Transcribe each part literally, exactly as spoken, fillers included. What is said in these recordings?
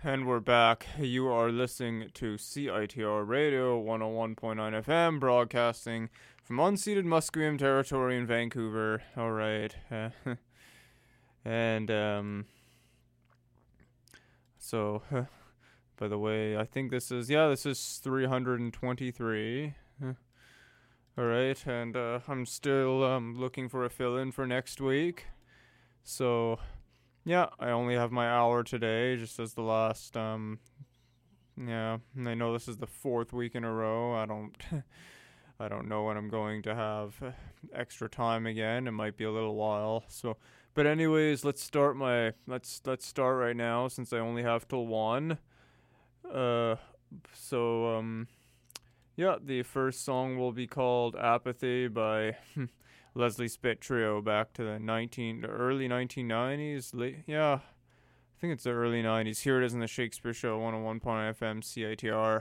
and we're back. You are listening to C I T R Radio one oh one point nine F M, broadcasting from unceded Musqueam territory in Vancouver. Alright. Uh, and, um, so, by the way, I think this is, yeah, this is three hundred twenty-three. Alright, and uh, I'm still um, looking for a fill-in for next week. So, yeah, I only have my hour today, just as the last, um, yeah, I know this is the fourth week in a row. I don't, I don't know when I'm going to have extra time again. It might be a little while, so, but anyways, let's start my, let's, let's start right now, since I only have till one. Uh, so, um... yeah, the first song will be called Apathy by Leslie Spit Trio, back to the nineteen, the early nineteen nineties. Late, yeah, I think it's the early nineties. Here it is in the Shakespeare Show, one oh one point nine F M, C I T R.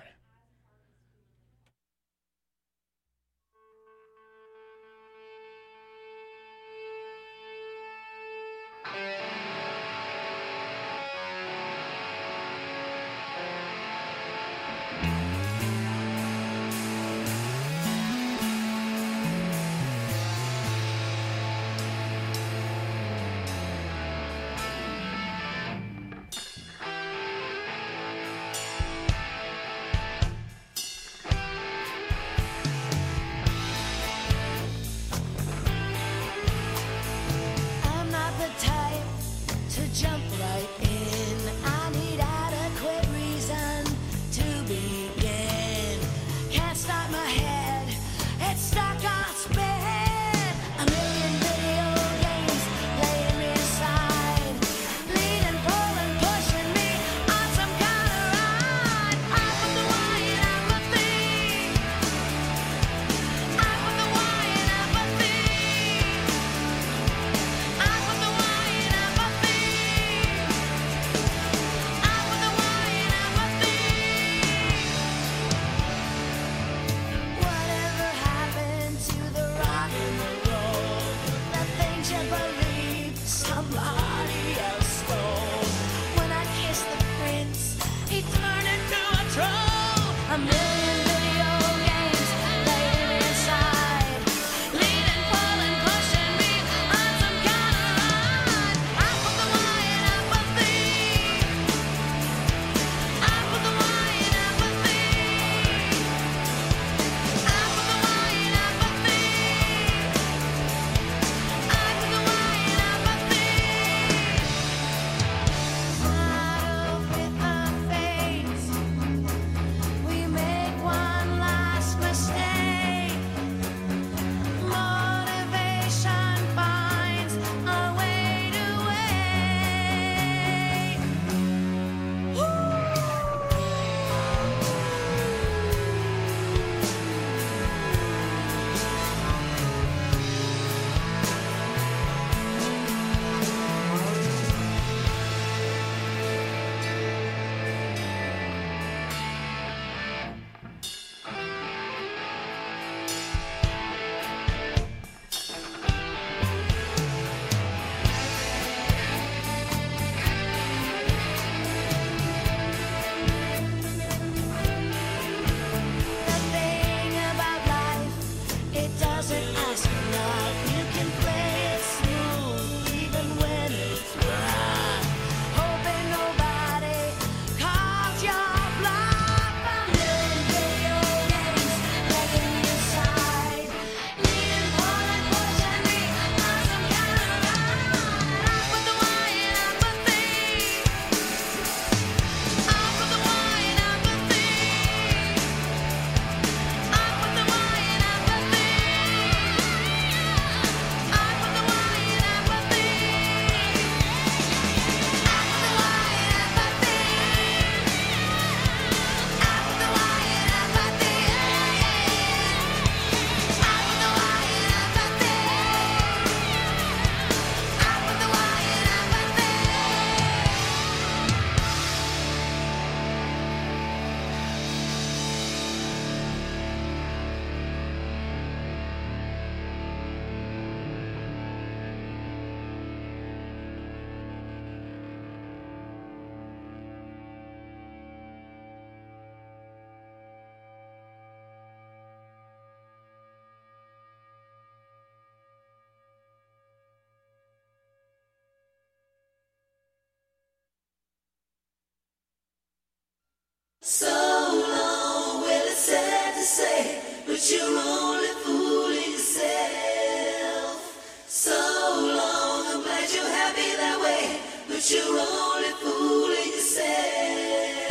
but you're only fooling yourself. So long, I'm glad you're happy that way, but you're only fooling yourself.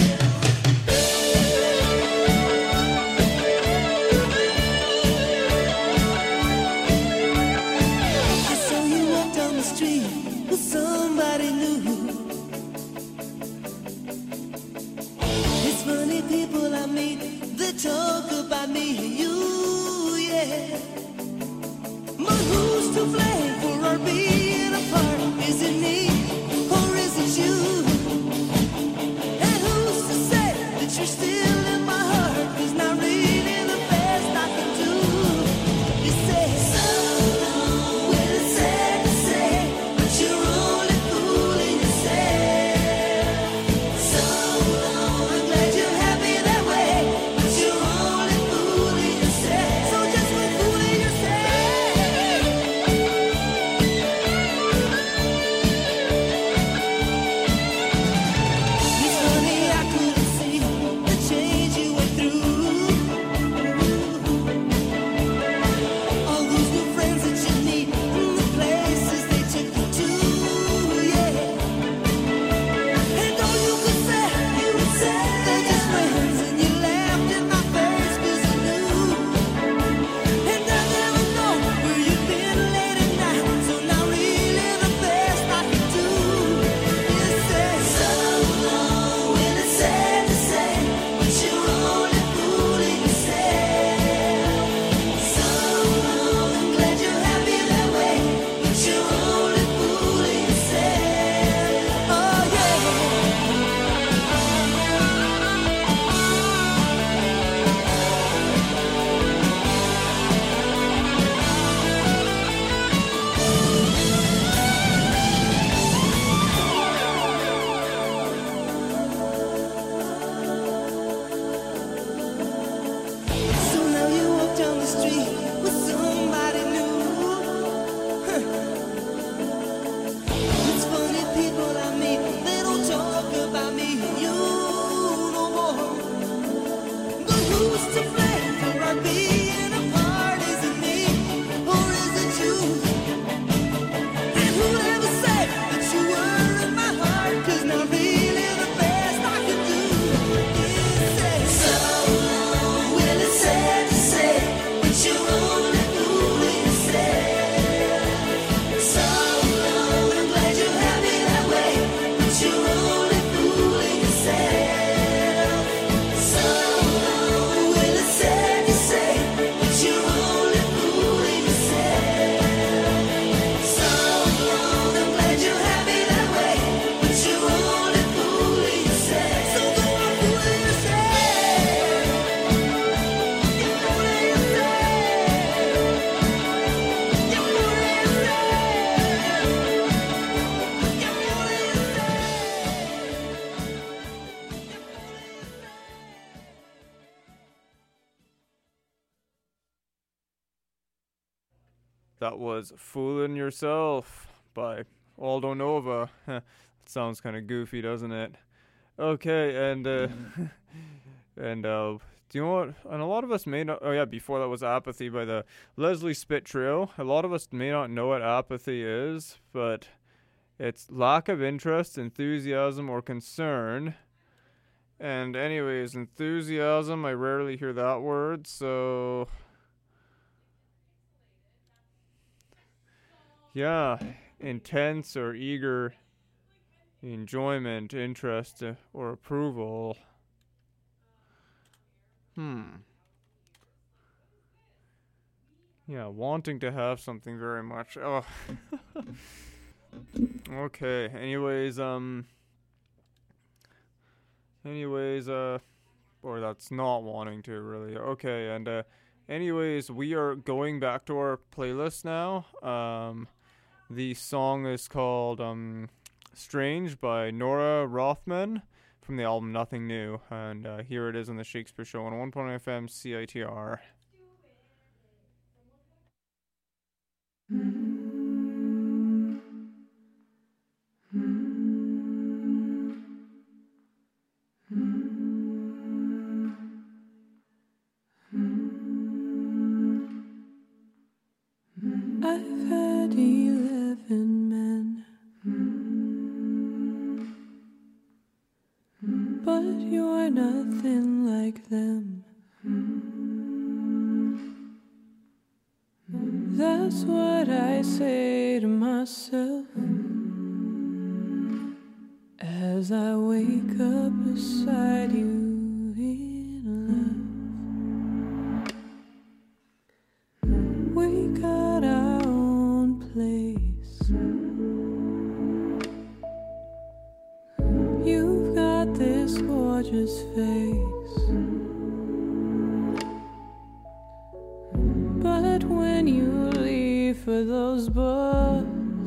I saw you walk down the street with somebody new. It's funny people I meet, they talk about me and you, yeah. But who's to blame for our being apart? Is it me or is it you? And who's to say that you're still in my heart? 'Cause not really the best I can do. You say so long, well it's sad to say, but you're only fooling yourself. So long, I'm glad you're happy that way, but you're only fooling yourself. So just quit fooling yourself. It's funny I couldn't see the change you went through. All those new friends that you meet, and the places they took you to, yeah. And all you could say, you would say they're just friends, and you laughed in my face 'cause you knew. And I never know where you've been late at night, so now really the best I can do is say so long, when it's sad to say, but you're only fooling yourself. So long, I'm glad you're happy that way, but you're only fooling yourself. Oh yeah. So now you walk down the street with somebody new. It's funny people I meet, they don't talk about me and you no more. But who's to blame for our being apart? Is it me or is it you? And who'd ever say that you were in my heart? 'Cause not really the best I can do is say so long, well it's sad to say, but you're only fooling yourself. So long, I'm glad you're happy that way, but you're only fooling yourself. So long, well it's sad to say, but you're only fooling yourself. So long, I'm glad you're happy that way, but you're only fooling yourself. So go on fooling yourself. You're fooling yourself. You're fooling yourself. You're fooling That was Foolin' Yourself by Aldo Nova. Sounds kind of goofy, doesn't it? Okay, and uh, and uh, do you know what? And a lot of us may not. Oh yeah, before that was Apathy by the Leslie Spit Trio. A lot of us may not know what apathy is, but it's lack of interest, enthusiasm, or concern. And anyways, enthusiasm, I rarely hear that word, so yeah, intense or eager enjoyment, interest, uh, or approval. Hmm. Yeah, wanting to have something very much. Oh. Okay. Anyways, um. Anyways, uh. Or that's not wanting to, really. Okay, and, uh. Anyways, we are going back to our playlist now. Um. The song is called, um. Strange by Nora Rothman from the album Nothing New. And, uh, here it is on the Shakespeare Show on one point nine F M C I T R. yourself. but you're nothing like them. That's what I say to myself as I wake up beside you in love. We got our own place. You've got this gorgeous face, but when you leave for those books,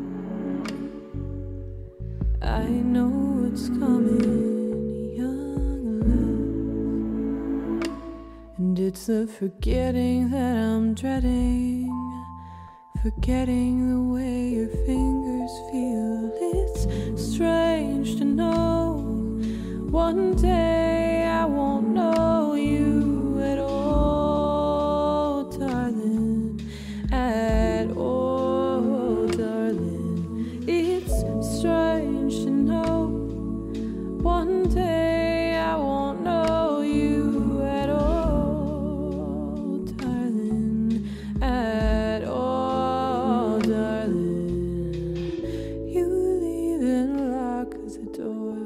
I know it's coming, young love. And it's the forgetting that I'm dreading, forgetting the way your fingers feel. It's strange to know one day I won't know you at all, darling, at all, darling. It's strange to know one day I won't know you at all, darling, at all, darling. You leave and lock the door.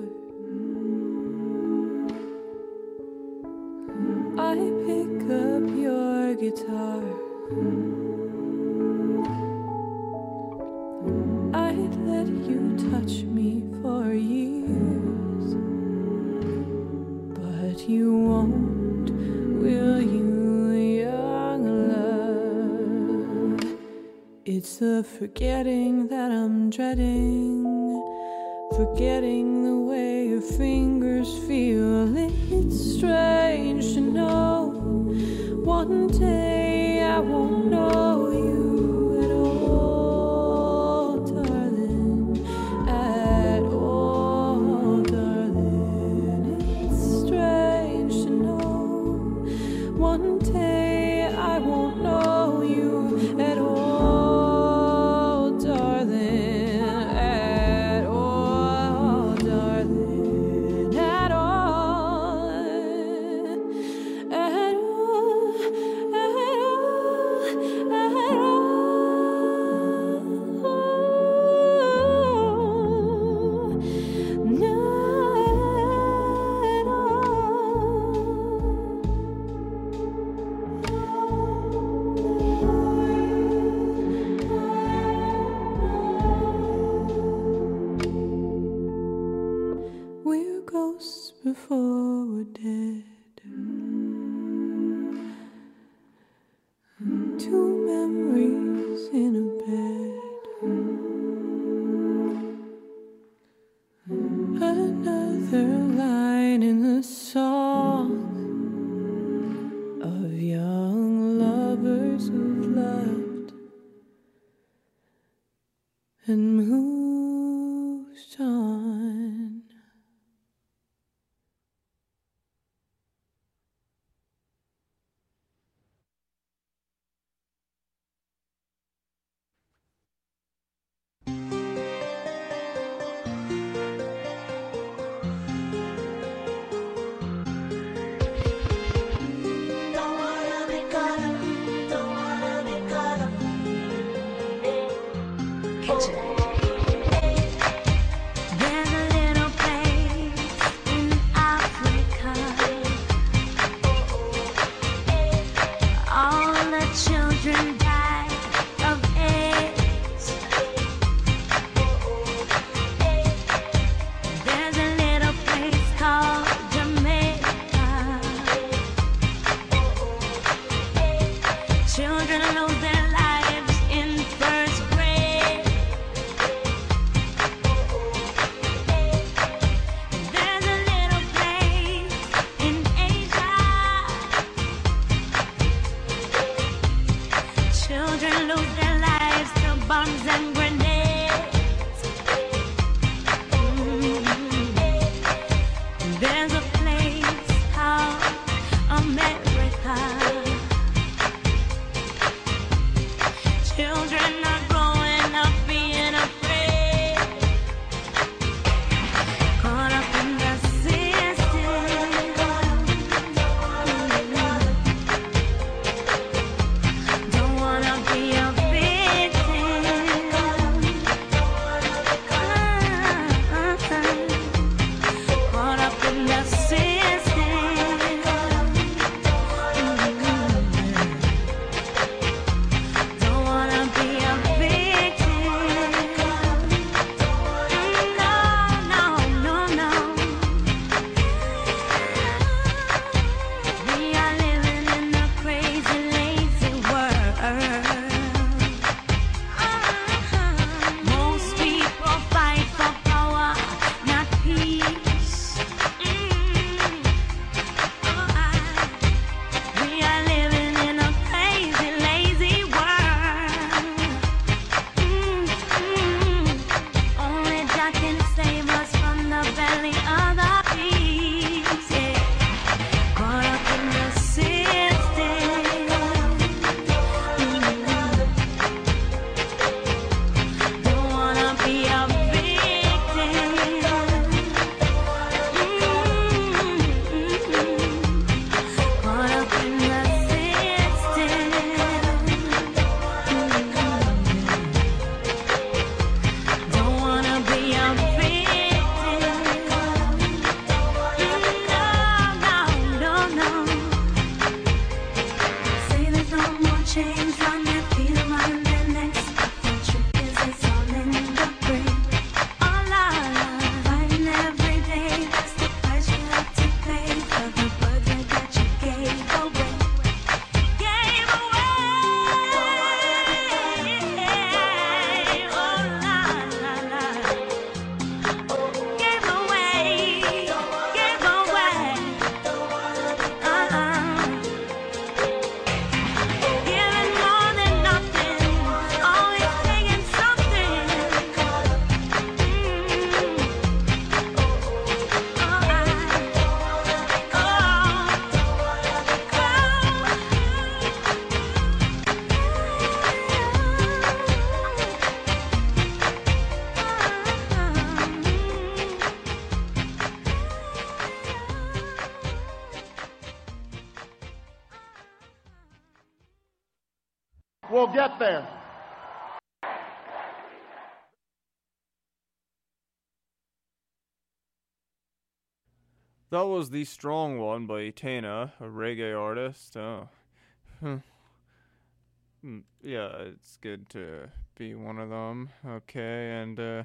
I pick up your guitar. I'd let you touch me for years, but you won't, will you, young love? It's the forgetting that I'm dreading, forgetting the way your fingers feel. It's strange to know one day I won't know you at all, darling, at all, darling. It's strange to know one day I won't know you at all, darling, at all, darling, at all, at all, at all, at all, not at all. We're ghosts before we're dead. Two memories in a bed. Another line in the song of young lovers who've loved and moved on. We'll get there. That was The Strong One by Tana, a reggae artist. Oh. Yeah, it's good to be one of them. Okay, and, uh...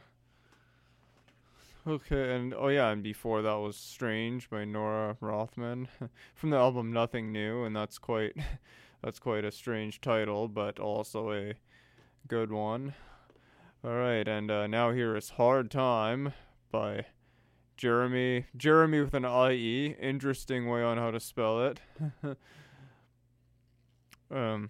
Okay, and, oh yeah, and before that was Strange by Nora Rothman. From the album Nothing New, and that's quite... That's quite a strange title, but also a good one. Alright, and uh, now here is Hard Time by Jeremy. Jeremy with an I E. Interesting way on how to spell it. um,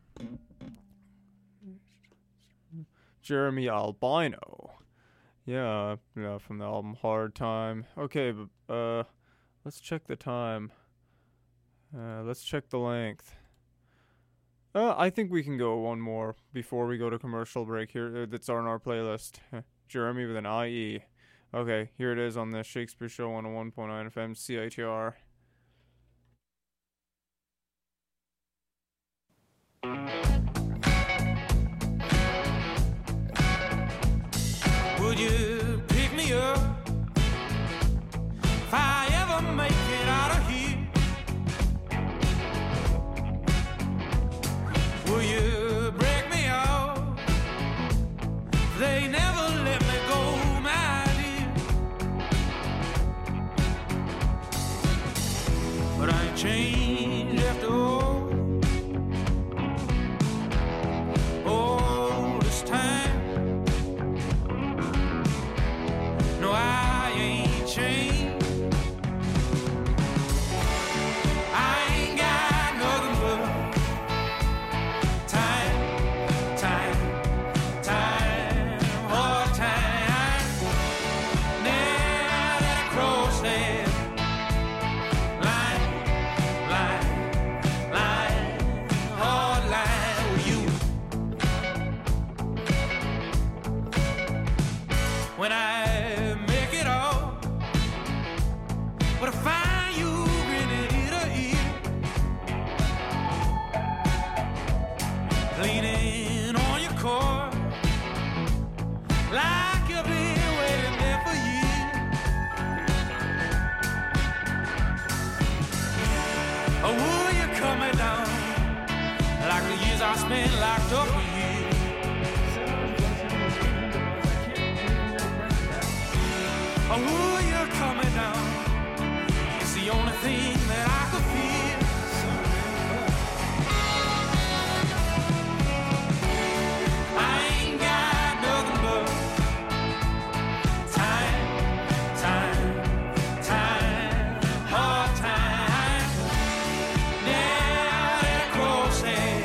Jeremy Albino. Yeah, yeah, from the album Hard Time. Okay, but, uh, let's check the time. Uh, let's check the length. Uh, I think we can go one more before we go to commercial break here. Uh, that's on our playlist. Jeremy with an I E. Okay, here it is on the Shakespeare Show on one point nine F M C I T R. Would you pick me up if I ever make it out of here? Will you break me off? They never let me go, my dear. But I ain't changed after all. All this time. No, I ain't changed. When I make it all, but I find you grinning ear to ear, leaning on your cord, like you've been waiting there for years. Or will you cut me down, like the years I spent locked up with you? Or will you cut me down? It's the only thing that I could feel. I ain't got nothing but time, time, time, hard time. Down at crosshead,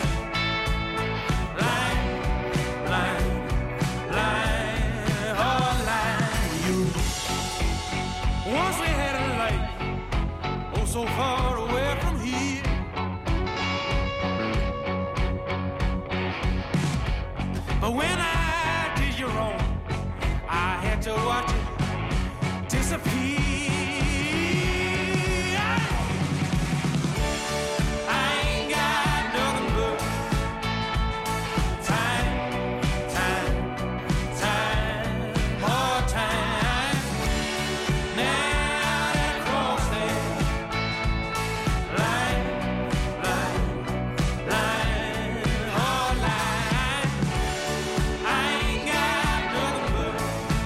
line, line, line, hard line. You. Once we had a life, oh so far away from here. But when I did you wrong, I had to watch it disappear. I ain't got nothing but time, time, time, hard time. Now that cross there, line, line, line, hard line. I ain't got nothing but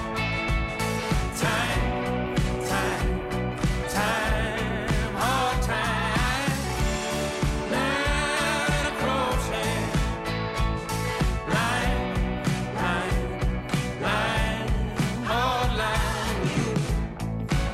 time, time, time, hard time. Now that cross there, line, line, line, hard line.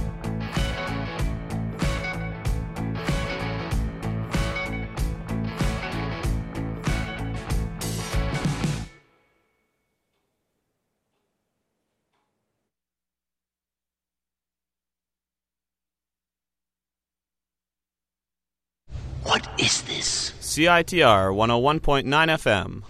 What is this? C I T R one oh one point nine F M.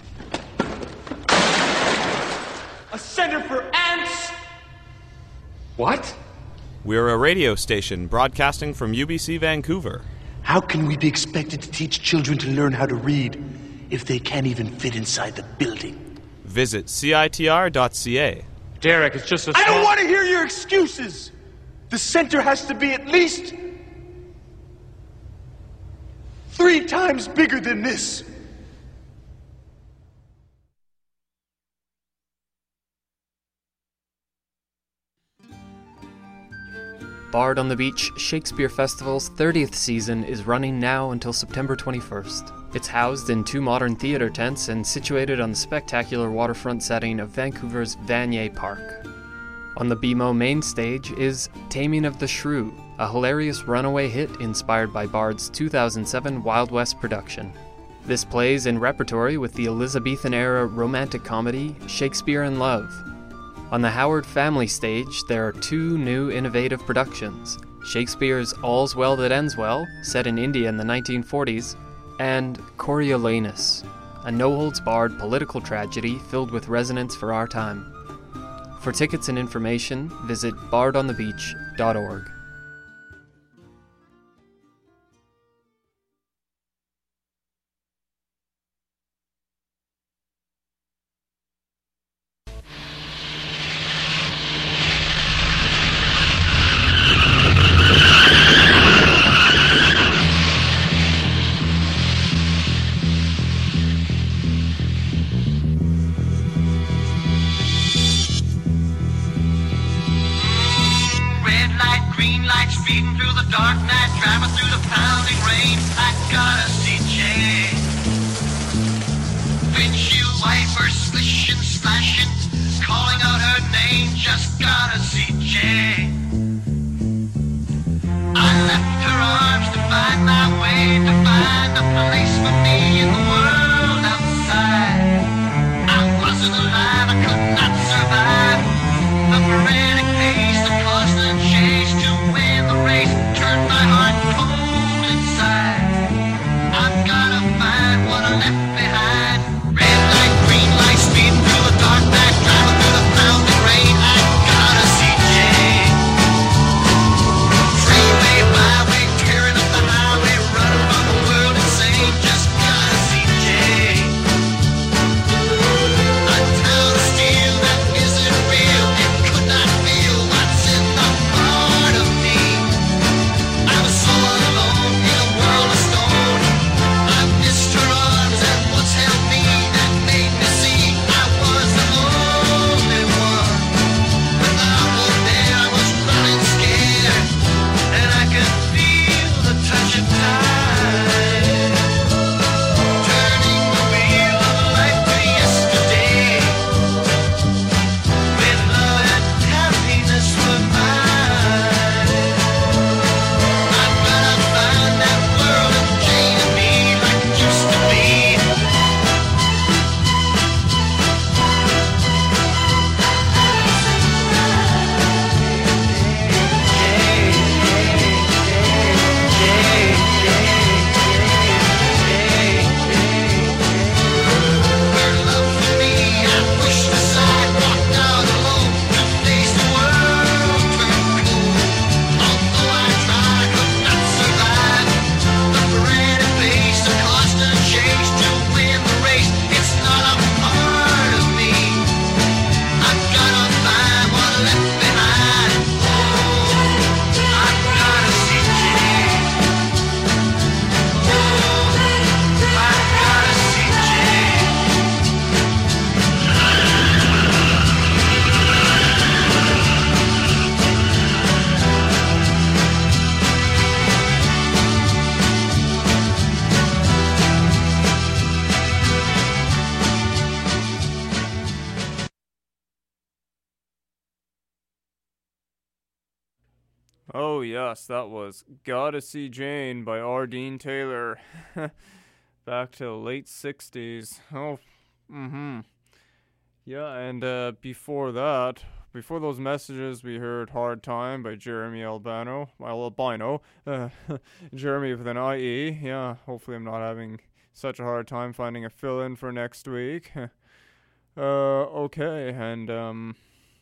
A center for ants! What? We're a radio station broadcasting from U B C Vancouver. How can we be expected to teach children to learn how to read if they can't even fit inside the building? Visit C I T R dot C A. Derek, it's just a I don't small- want to hear your excuses! The center has to be at least three times bigger than this. Bard on the Beach Shakespeare Festival's thirtieth season is running now until September twenty-first. It's housed in two modern theater tents and situated on the spectacular waterfront setting of Vancouver's Vanier Park. On the B M O main stage is Taming of the Shrew, a hilarious runaway hit inspired by Bard's two thousand seven Wild West production. This plays in repertory with the Elizabethan-era romantic comedy Shakespeare in Love. On the Howard Family stage, there are two new innovative productions, Shakespeare's All's Well That Ends Well, set in India in the nineteen forties, and Coriolanus, a no-holds-barred political tragedy filled with resonance for our time. For tickets and information, visit bard on the beach dot org. Red light, green light, speeding through the dark night, driving through the pounding rain. I gotta see Jane. Windshield wipers slishing, splashing, calling out her name. Just gotta see Jane. I left her arms to find my way, to find a place for me in the world outside. I wasn't alive, I could not survive. The frantic pace, the constant chase to win the race turned my heart cold inside. I've gotta find what I left behind. Red light, green light, speeding through the dark night, driving through the pounding rain. I gotta see Jane. Freeway, byway, tearing up the highway, running from the world insane. Just gotta see Jane. A town of steel that isn't real. It could not feel what's in the heart of me. I was so alone in a world of stone. I missed her arms and what's held me that made me see I was the only one. Without her there, I was running scared, and I could feel the touch of time turning the wheel of life to yesterday. When love and happiness were mine, I'm gonna find that world of Jane and me like it used to be. Her love for me, I pushed aside, walked out alone to face the world turned cold. Although I tried, could not survive the frantic pace, the constant chase to win the race. It's not a part of me. I've gotta find what I left behind. Oh, I've gotta see Jane. Oh, I've gotta see Jane. Oh yes, that was Gotta See Jane by R. Dean Taylor. Back to the late sixties. Oh, mm-hmm. Yeah, and uh, before that, before those messages, we heard Hard Time by Jeremy Albano. Well, Albino. Uh, Jeremy with an I E. Yeah, hopefully I'm not having such a hard time finding a fill-in for next week. uh, okay, and, um...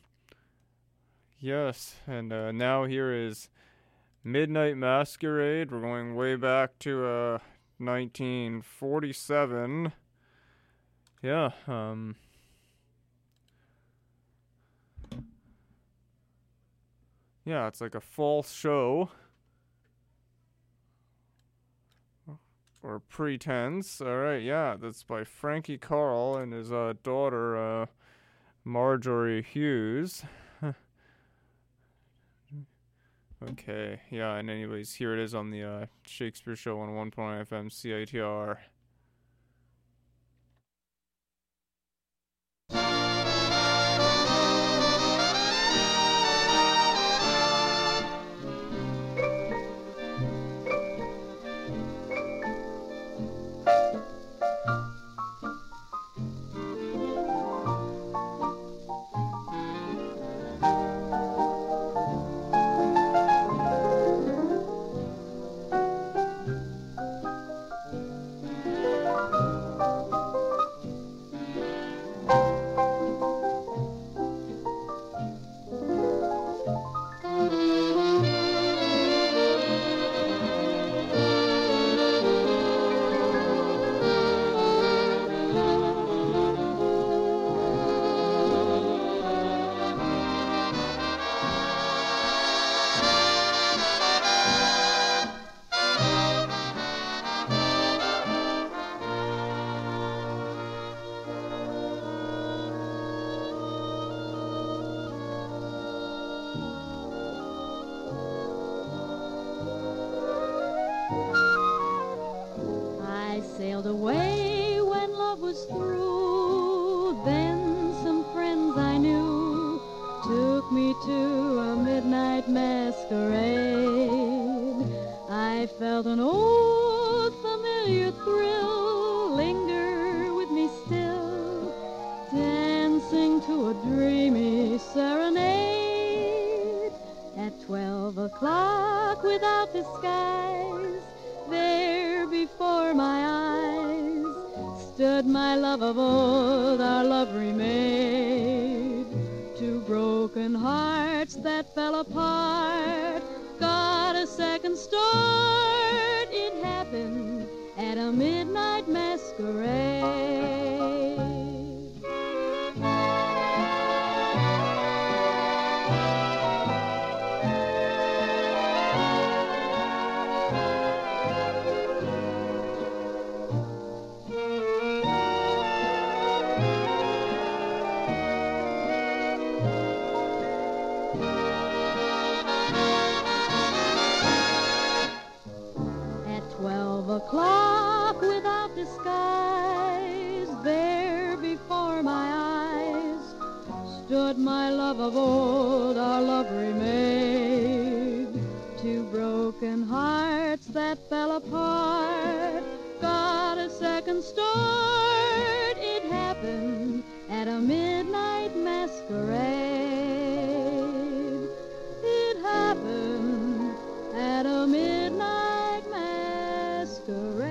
yes, and uh, now here is Midnight Masquerade. We're going way back to uh, nineteen forty-seven. yeah, um, yeah, it's like a false show. Or pretense. All right, yeah, that's by Frankie Carl and his uh, daughter, uh, Marjorie Hughes. Okay, yeah, and anyways, here it is on the uh, Shakespeare Show on one point nine F M C I T R. I sailed away when love was through. Then some friends I knew took me to a midnight masquerade. I felt an old familiar thrill linger with me still, dancing to a dreamy serenade. At twelve o'clock without disguise, there before my eyes stood my love of old, our love remade. Two broken hearts that fell apart got a second start. It happened at a midnight masquerade. O'clock without disguise, there before my eyes stood my love of old, our love remade. Two broken hearts that fell apart got a second start. It happened at a midnight masquerade. It happened at a midnight masquerade.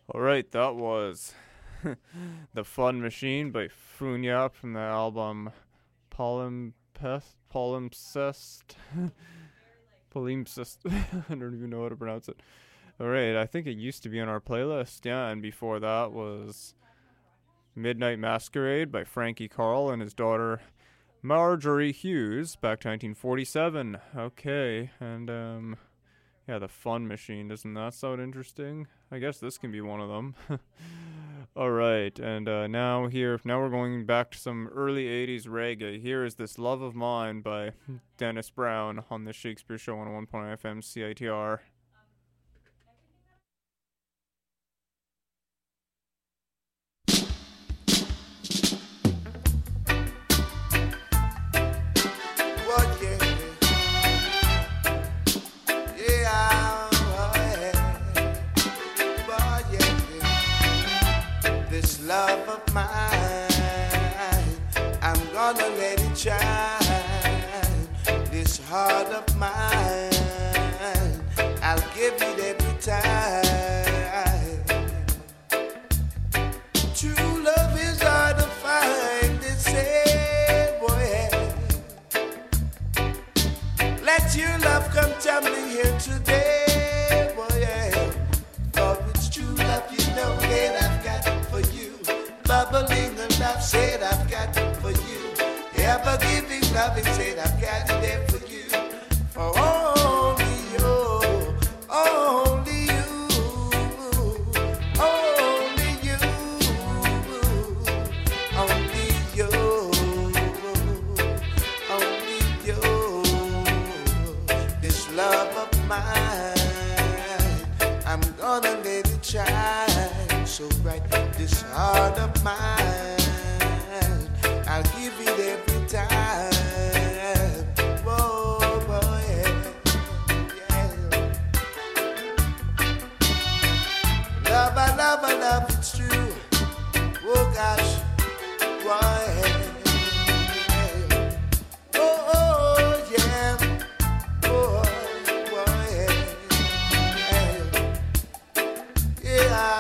Alright, that was The Fun Machine by Funyap from the album Palimpsest. Palimpsest. Palimpsest. I don't even know how to pronounce it. Alright, I think it used to be on our playlist. Yeah, and before that was Midnight Masquerade by Frankie Carl and his daughter Marjorie Hughes, back to nineteen forty-seven. Okay, and um, yeah, The Fun Machine. Doesn't that sound interesting? I guess this can be one of them. All right, and uh, now here, now we're going back to some early eighties reggae. Here is This Love of Mine by Dennis Brown on the Shakespeare Show on one point nine F M C I T R. Love of mine, I'm gonna let it shine. This heart of mine, I'll give it every time. True love is hard to find, they say, boy. Let your love come tumbling here today, boy. For it's true love, you know that I've got for you. Bubbling enough, said I've got it for you. Ever giving loving, said I've got it there for you. For only you, only you, only you, only you, only you. This love of mine, I'm gonna let it shine so bright. This heart of mine, I'll give it every time. Whoa, boy, yeah. Love, I love, I love, it's true. Oh gosh, why? Oh, oh, yeah. Oh, boy, yeah. Yeah.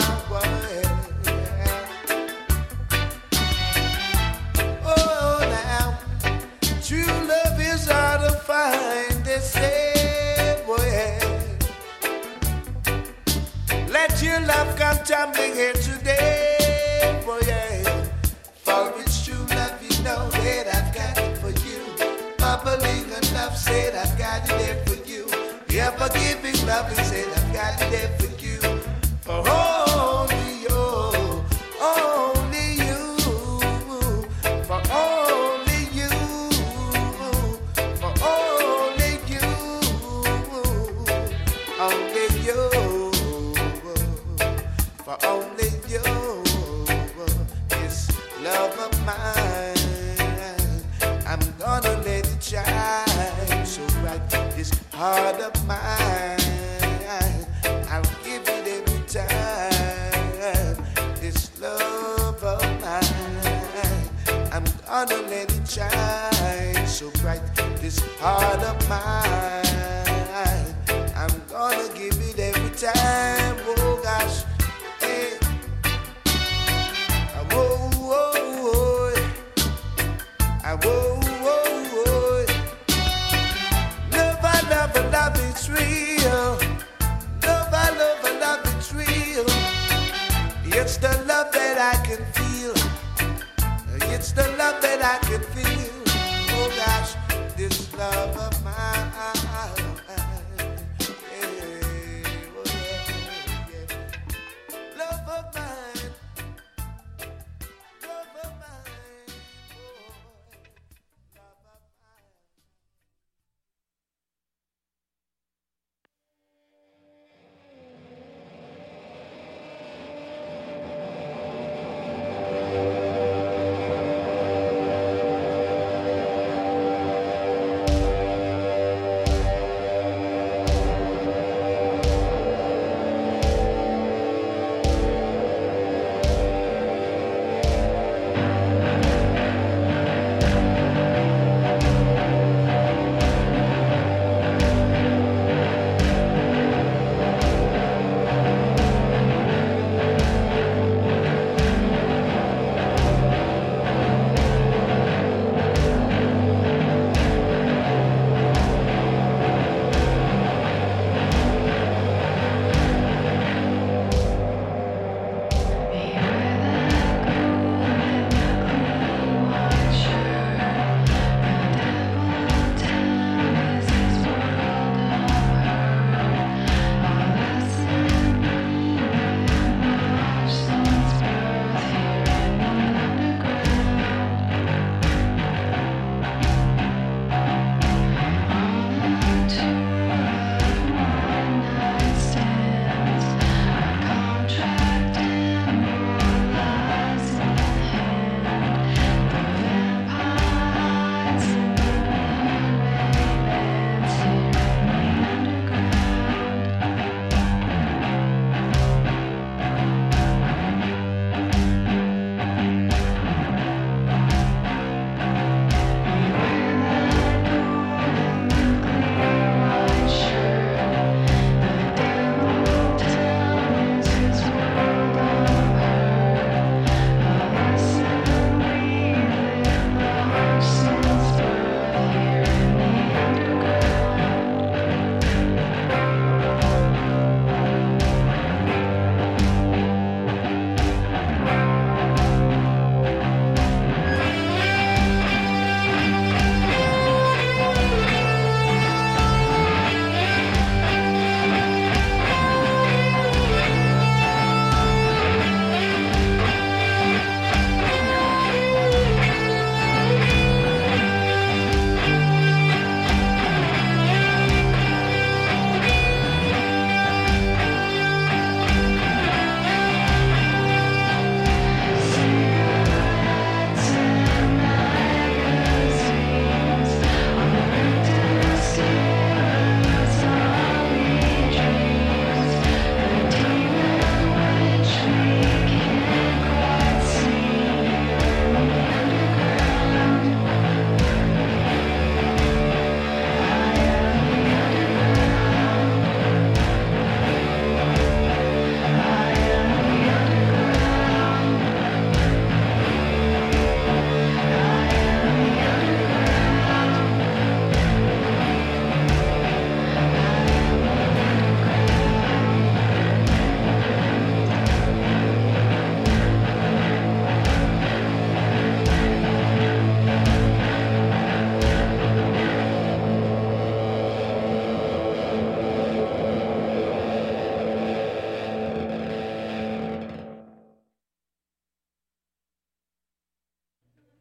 Let your love come tumbling here today, boy, yeah. For it's true love, you know that I've got it for you. Bubbling enough, said I've got it there for you. Ever giving love, and said I've got it there for you. For only you, only you, for only you, for only you, only you. For only you, this love of mine, I'm gonna let it shine so bright. This heart of mine, I'll give it every time. This love of mine, I'm gonna let it shine so bright. This heart of mine, I'm gonna give it every time. Oh gosh. Whoa, whoa, whoa. Love, I love, I love, it's real. Love, I love, I love, it's real. It's the love that I can feel. It's the love that I can feel. Oh gosh, this love of mine. Yeah, oh yeah, yeah. Love of mine. Love of mine.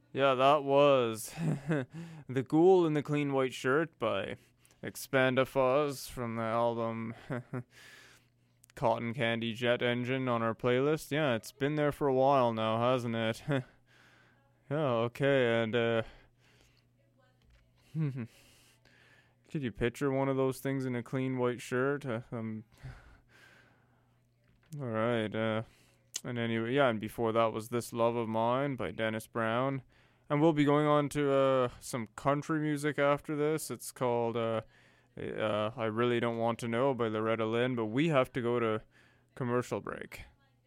Yeah, that was The Ghoul in the Clean White Shirt by Expandafuzz from the album Cotton Candy Jet Engine on our playlist. Yeah, it's been there for a while now, hasn't it? Yeah, okay, and uh could you picture one of those things in a clean white shirt? Uh, um Alright, uh and anyway, yeah, and before that was This Love of Mine by Dennis Brown. And we'll be going on to uh, some country music after this. It's called uh, uh, I Really Don't Want to Know by Loretta Lynn, but we have to go to commercial break.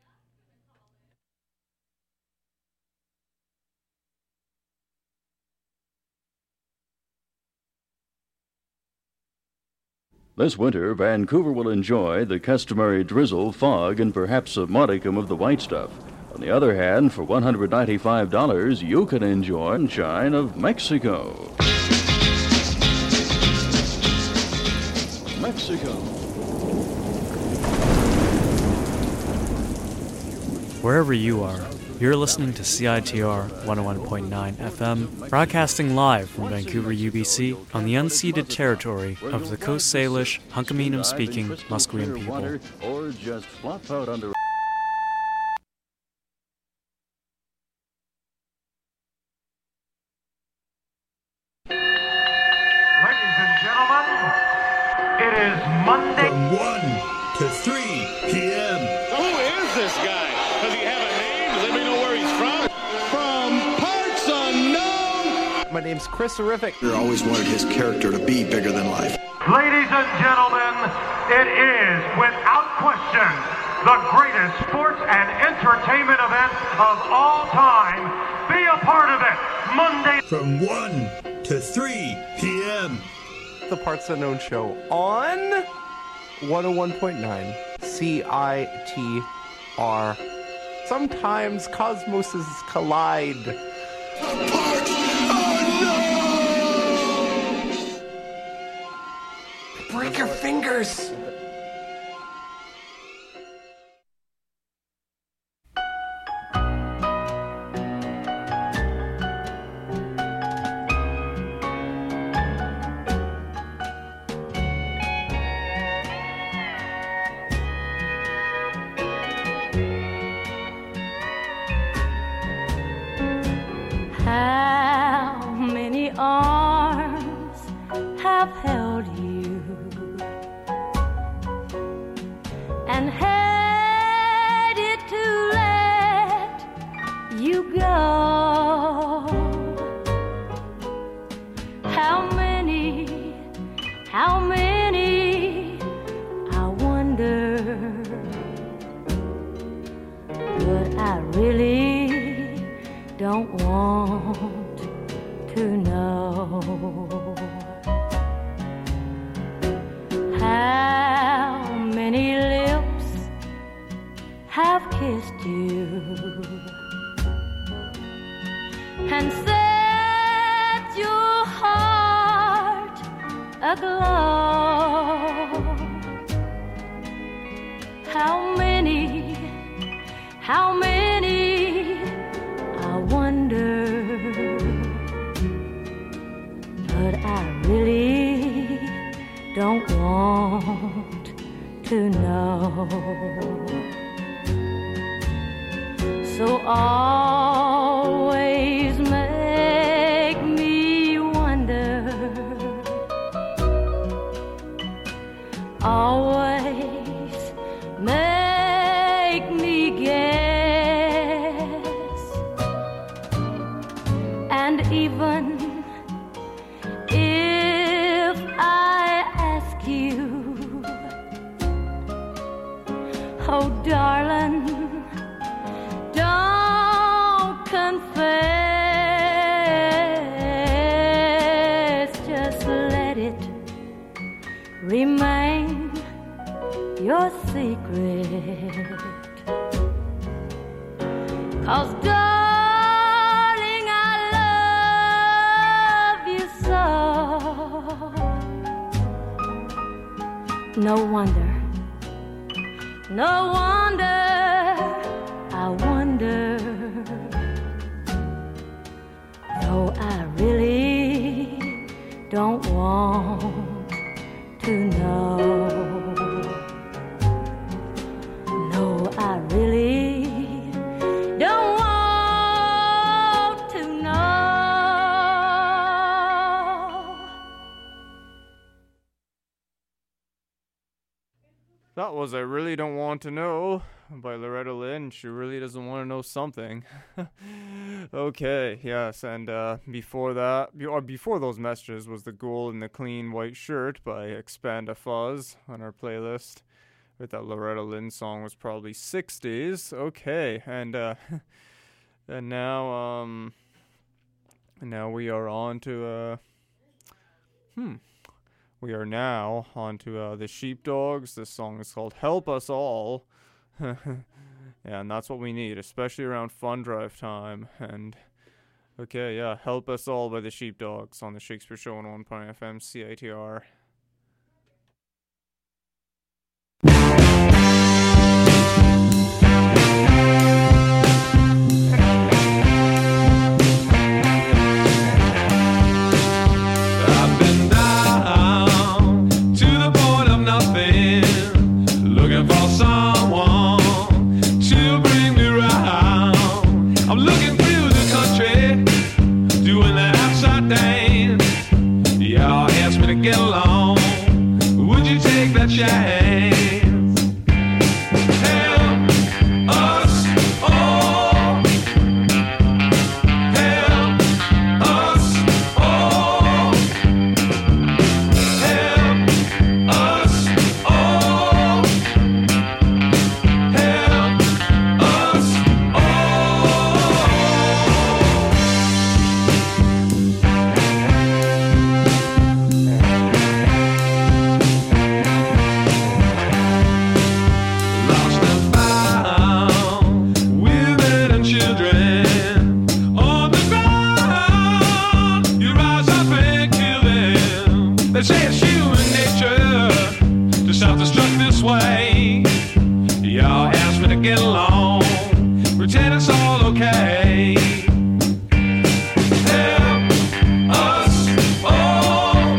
This winter, Vancouver will enjoy the customary drizzle, fog, and perhaps a modicum of the white stuff. On the other hand, for one hundred ninety-five dollars, you can enjoy sunshine of Mexico. Mexico. Wherever you are, you're listening to C I T R one oh one point nine F M, broadcasting live from Vancouver, U B C, on the unceded territory of the Coast Salish, Hunkaminam-speaking Musqueam people. Or just flop out under. Ladies and gentlemen, it is Monday. From one to three p.m. Who is this guy? Does he have a name? Does anybody know where he's from? From parts unknown. My name's Chris Horrific. I always wanted his character to be bigger than life. Ladies and gentlemen, it is, without question, the greatest sports and entertainment event of all time. Be a part of it, Monday. From one to three p.m. The Parts Unknown Show on one oh one point nine C I T R. Sometimes cosmoses collide. Parts Unknown! Break your fingers! How many arms have held you and hated to let you go? How many, how many, I wonder, but I really don't want to know. How many lips have kissed you and set your heart aglow? How many, how many, I wonder, but I really don't want to know. So always make me wonder, always make me guess, and even if I ask you, oh darling, don't confess, just let it remain your secret. 'Cause darling, I love you so. No wonder, no wonder, I wonder, don't want to know. No, I really don't want to know. That was I Really Don't Want to Know by Loretta Lynn. She really doesn't want to know something. Okay, yes, and uh, before that, be- or before those messages was The Gold in the Clean White Shirt by Expand a Fuzz on our playlist. With that Loretta Lynn song was probably sixties. Okay, and uh, and now um, now we are on to uh, hmm. We are now on to uh, the Sheepdogs. This song is called Help Us All. Yeah, and that's what we need, especially around fund drive time. And, okay, yeah, Help Us All by the Sheepdogs on the Shakespeare Show on one point F M C I T R. I've been down to the point of nothing, looking for someone to bring me round. I'm looking through the country, doing the outside dance. Y'all asked me to get along. Would you take that chance? Help us all. Help us all. Help us all. Help us Lost and found, women and children on the ground. You rise up and kill them. They say it's human nature to self-destruct this way. Y'all asked me to get along, pretend it's all okay. Help us all.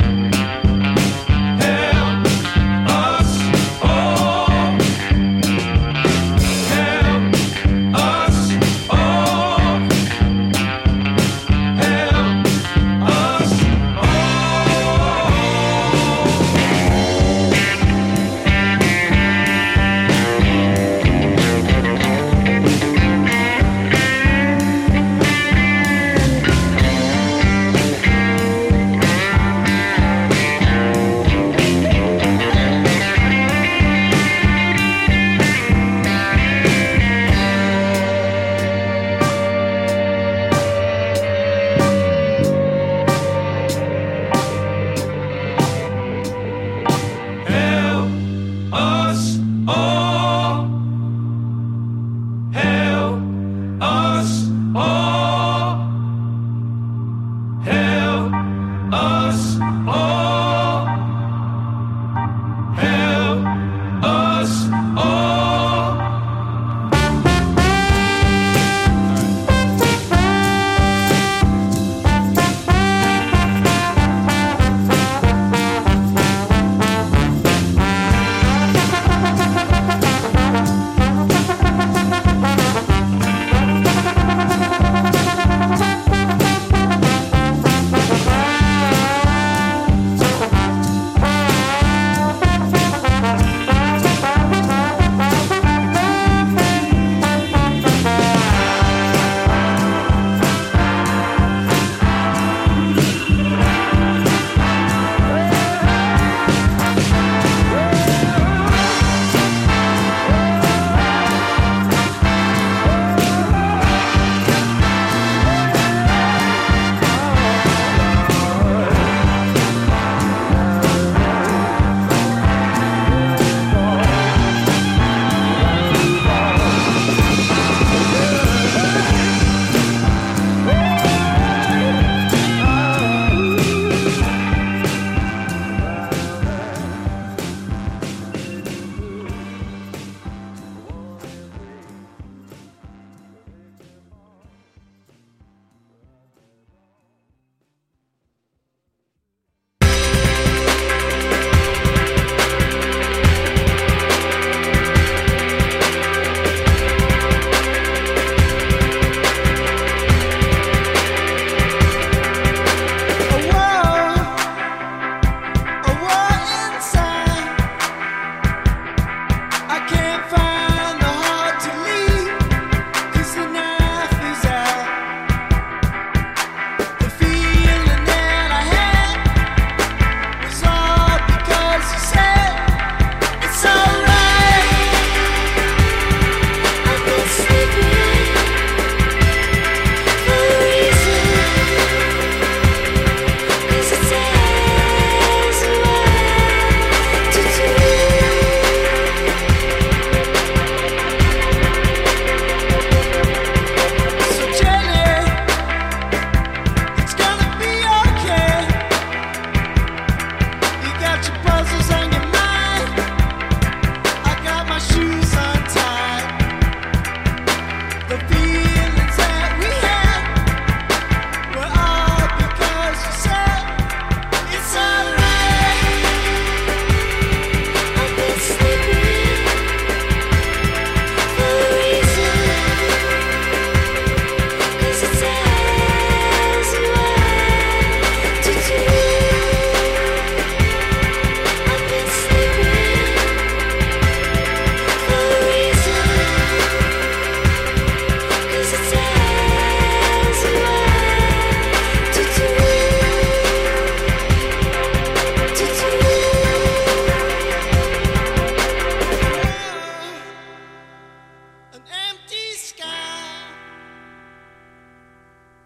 Help us all. Help us all. Help us all.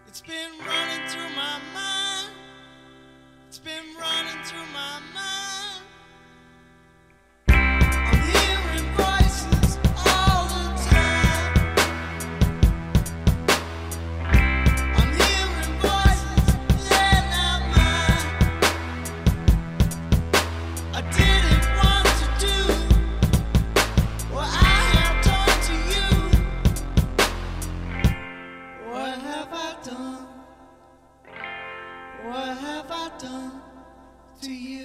It's been running through my mind. It's been running through my mind. I'm hearing voices all the time. I'm hearing voices, they're not mine. I didn't want to do what I have done to you. What have I done? What have I done to you?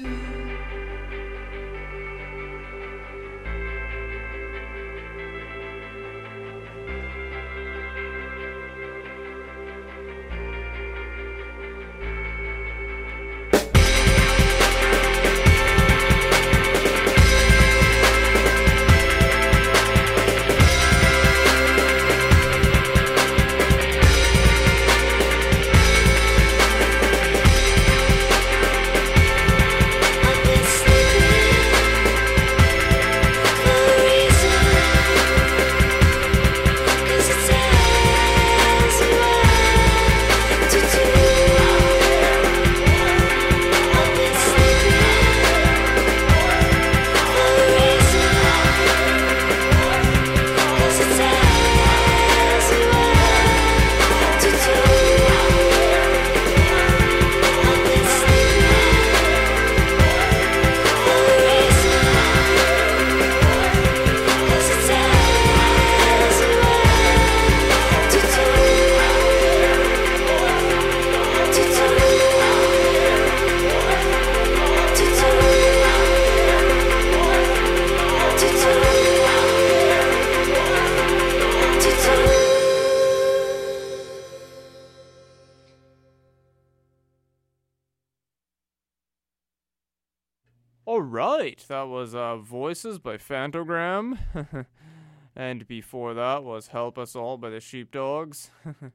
All right, that was uh, Voices by Phantogram. And before that was Help Us All by the Sheepdogs.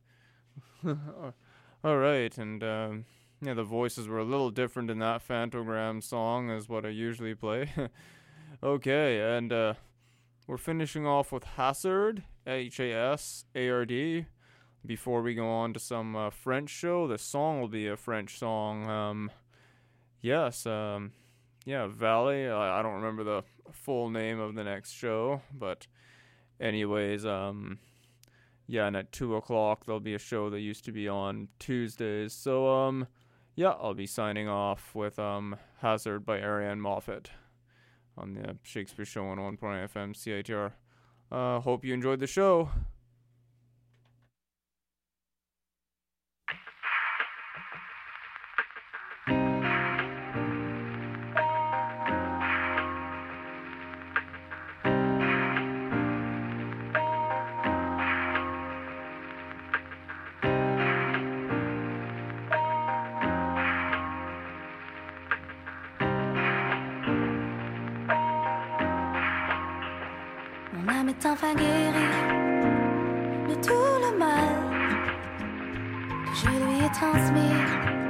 All right, and um, yeah, the voices were a little different in that Phantogram song as what I usually play. Okay, and uh, we're finishing off with Hazard, H A S A R D. Before we go on to some uh, French show, the song will be a French song. Um, yes, um... Yeah, Valley. I, I don't remember the full name of the next show, but anyways, um, yeah, and at two o'clock there'll be a show that used to be on Tuesdays. So, um, yeah, I'll be signing off with um Hazard by Ariane Moffat on the Shakespeare Show on one point nine F M C I T R. Uh, hope you enjoyed the show. Mon âme est enfin guérie de tout le mal que je lui ai transmis.